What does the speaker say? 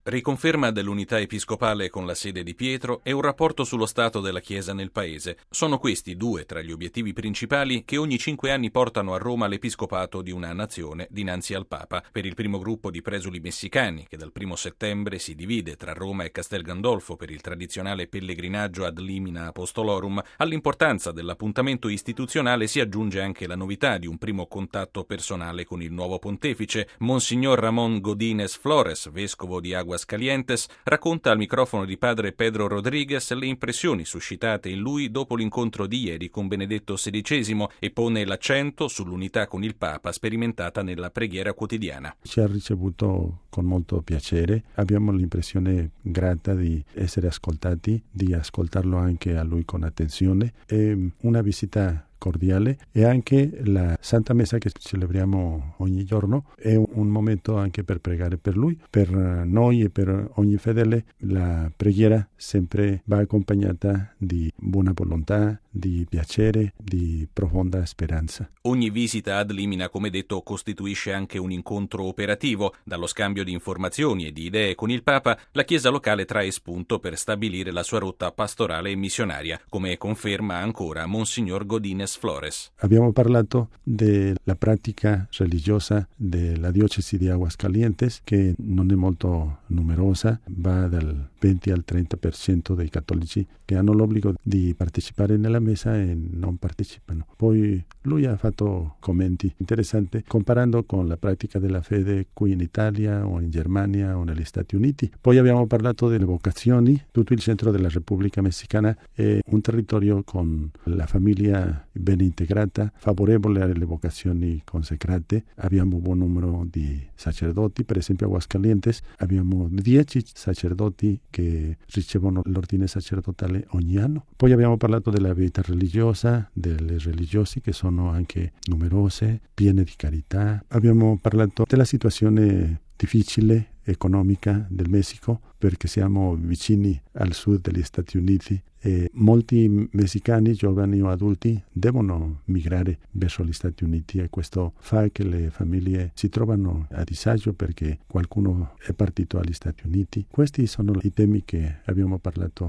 Riconferma dell'unità episcopale con la sede di Pietro e un rapporto sullo stato della Chiesa nel Paese. Sono questi due tra gli obiettivi principali che ogni 5 anni portano a Roma l'episcopato di una nazione dinanzi al Papa. Per il primo gruppo di presuli messicani, che dal 1 settembre si divide tra Roma e Castel Gandolfo per il tradizionale pellegrinaggio ad Limina Apostolorum, all'importanza dell'appuntamento istituzionale si aggiunge anche la novità di un primo contatto personale con il nuovo pontefice. Monsignor Ramón Godínez Flores, vescovo di Aguascalientes, racconta al microfono di padre Pedro Rodríguez le impressioni suscitate in lui dopo l'incontro di ieri con Benedetto XVI e pone l'accento sull'unità con il Papa sperimentata nella preghiera quotidiana. Ci ha ricevuto con molto piacere, abbiamo l'impressione grata di essere ascoltati, di ascoltarlo anche a lui con attenzione. È una visita cordiale e anche la Santa Messa che celebriamo ogni giorno è un momento anche per pregare per lui, per noi e per ogni fedele. La preghiera sempre va accompagnata di buona volontà, di piacere, di profonda speranza. Ogni visita ad Limina, come detto, costituisce anche un incontro operativo. Dallo scambio di informazioni e di idee con il Papa, la Chiesa locale trae spunto per stabilire la sua rotta pastorale e missionaria, come conferma ancora Monsignor Godínez Flores. Abbiamo parlato della pratica religiosa della diocesi di Aguascalientes, che non è molto numerosa, va dal 20 al 30% dei cattolici che hanno l'obbligo di partecipare nella messa e non partecipano. Poi lui ha fatto commenti interessanti comparando con la pratica della fede qui in Italia o in Germania o negli Stati Uniti. Poi abbiamo parlato delle vocazioni. Tutto il centro della Repubblica Messicana è un territorio con la famiglia ben integrata, favorevole alle vocazioni consacrate. Abbiamo un buon numero di sacerdoti, per esempio a Aguascalientes abbiamo 10 sacerdoti che ricevono l'ordine sacerdotale ogni anno. Poi abbiamo parlato della vita religiosa, delle religiosi che sono anche numerose, piene di carità. Abbiamo parlato della situazione difficile economica del Messico perché siamo vicini al sud degli Stati Uniti e molti messicani, giovani o adulti, devono migrare verso gli Stati Uniti e questo fa che le famiglie si trovano a disagio perché qualcuno è partito agli Stati Uniti. Questi sono i temi che abbiamo parlato